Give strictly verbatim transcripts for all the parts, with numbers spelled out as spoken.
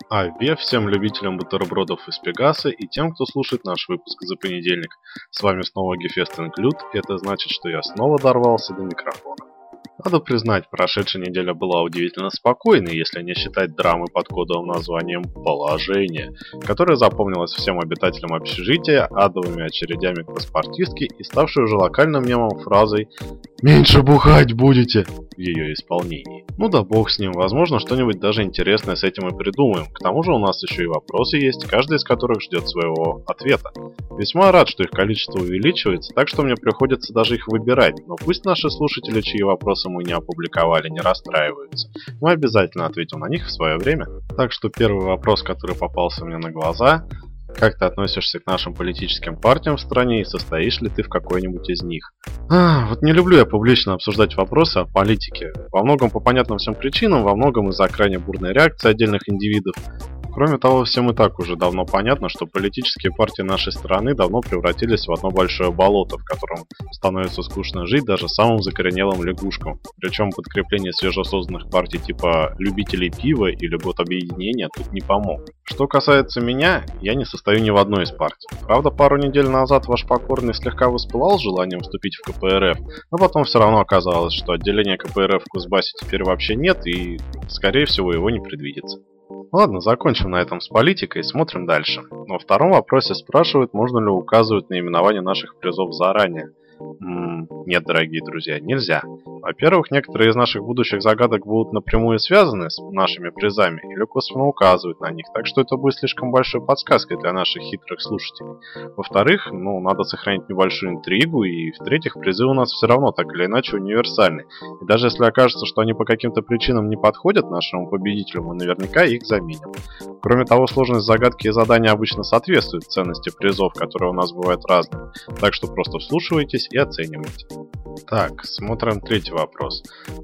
Аве всем любителям бутербродов из Пегаса и тем, кто слушает наш выпуск за понедельник. С вами снова Гефест Инклюд, и это значит, что я снова дорвался до микрофона. Надо признать, прошедшая неделя была удивительно спокойной, если не считать драмы под кодовым названием «Положение», которая запомнилась всем обитателям общежития адовыми очередями к паспортистке и ставшей уже локальным мемом фразой «Меньше бухать будете» в ее исполнении. Ну да бог с ним, возможно, что-нибудь даже интересное с этим и придумаем. К тому же у нас еще и вопросы есть, каждый из которых ждет своего ответа. Весьма рад, что их количество увеличивается, так что мне приходится даже их выбирать, но пусть наши слушатели, чьи вопросы мы не опубликовали, не расстраиваются. Мы обязательно ответим на них в свое время. Так что первый вопрос, который попался мне на глаза: как ты относишься к нашим политическим партиям в стране и состоишь ли ты в какой-нибудь из них? А, вот не люблю я публично обсуждать вопросы о политике. Во многом по понятным всем причинам, во многом из-за крайне бурной реакции отдельных индивидов. Кроме того, всем и так уже давно понятно, что политические партии нашей страны давно превратились в одно большое болото, в котором становится скучно жить даже самым закоренелым лягушкам. Причем подкрепление свежесозданных партий типа любителей пива или готобъединения тут не помог. Что касается меня, я не состою ни в одной из партий. Правда, пару недель назад ваш покорный слегка воспылал желанием вступить в ка пэ эр эф, но потом все равно оказалось, что отделения ка пэ эр эф в Кузбассе теперь вообще нет и, скорее всего, его не предвидится. Ладно, закончим на этом с политикой и смотрим дальше. Во втором вопросе спрашивают, можно ли указывать наименование наших призов заранее. М-м, нет, дорогие друзья, нельзя. Во-первых, некоторые из наших будущих загадок будут напрямую связаны с нашими призами или косвенно указывают на них, так что это будет слишком большой подсказкой для наших хитрых слушателей. Во-вторых, ну, надо сохранить небольшую интригу, и в-третьих, призы у нас все равно так или иначе универсальны. И даже если окажется, что они по каким-то причинам не подходят нашему победителю, мы наверняка их заменим. Кроме того, сложность загадки и задания обычно соответствует ценности призов, которые у нас бывают разными, так что просто вслушивайтесь и оценивайте. Так, смотрим третий вопрос.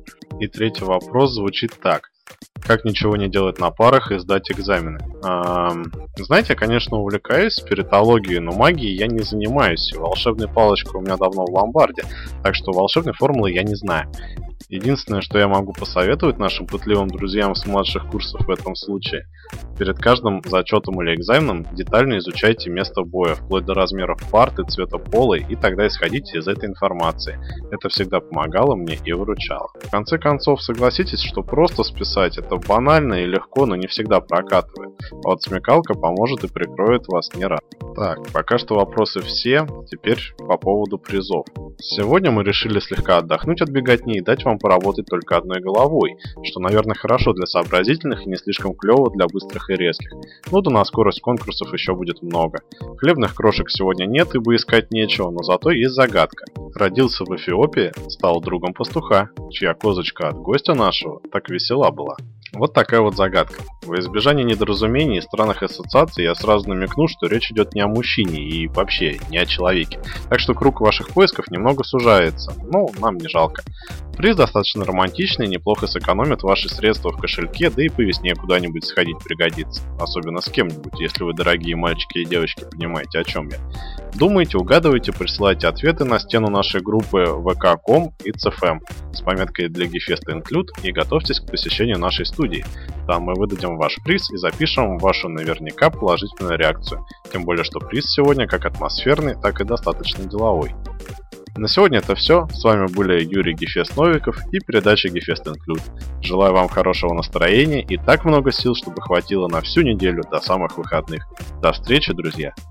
И третий вопрос звучит так: как ничего не делать на парах и сдать экзамены? Эм, знаете, я, конечно, увлекаюсь спиритологией, но магией я не занимаюсь. Волшебной палочкой у меня давно в ломбарде, так что волшебной формулы я не знаю. Единственное, что я могу посоветовать нашим пытливым друзьям с младших курсов в этом случае: перед каждым зачетом или экзаменом детально изучайте место боя, вплоть до размеров парты, цвета пола, и тогда исходите из этой информации. Это всегда помогало мне и выручало. В конце концов, согласитесь, что просто списать — это банально и легко, но не всегда прокатывает. А вот смекалка поможет и прикроет вас не раз. Так, пока что вопросы все, теперь по поводу призов. Сегодня мы решили слегка отдохнуть от беготни и дать вам поработать только одной головой, что, наверное, хорошо для сообразительных и не слишком клево для быстрых и резких. Ну да на скорость конкурсов еще будет много. Хлебных крошек сегодня нет, ибо искать нечего, но зато есть загадка. Родился в Эфиопии, стал другом пастуха, чья козочка от гостя нашего так весела была. Вот такая вот загадка. Во избежание недоразумений и странных ассоциаций я сразу намекну, что речь идет не о мужчине и вообще не о человеке. Так что круг ваших поисков немного сужается, но нам не жалко. Приз достаточно романтичный, неплохо сэкономит ваши средства в кошельке, да и по весне куда-нибудь сходить пригодится. Особенно с кем-нибудь, если вы, дорогие мальчики и девочки, понимаете, о чем я. Думайте, угадывайте, присылайте ответы на стену нашей группы вэ ка точка ком и цэ эф эм с пометкой для Гефест Include и готовьтесь к посещению нашей студии. Там мы выдадим ваш приз и запишем вашу наверняка положительную реакцию. Тем более, что приз сегодня как атмосферный, так и достаточно деловой. На сегодня это все. С вами были Юрий Гефест Новиков и передача Гефест Include. Желаю вам хорошего настроения и так много сил, чтобы хватило на всю неделю до самых выходных. До встречи, друзья!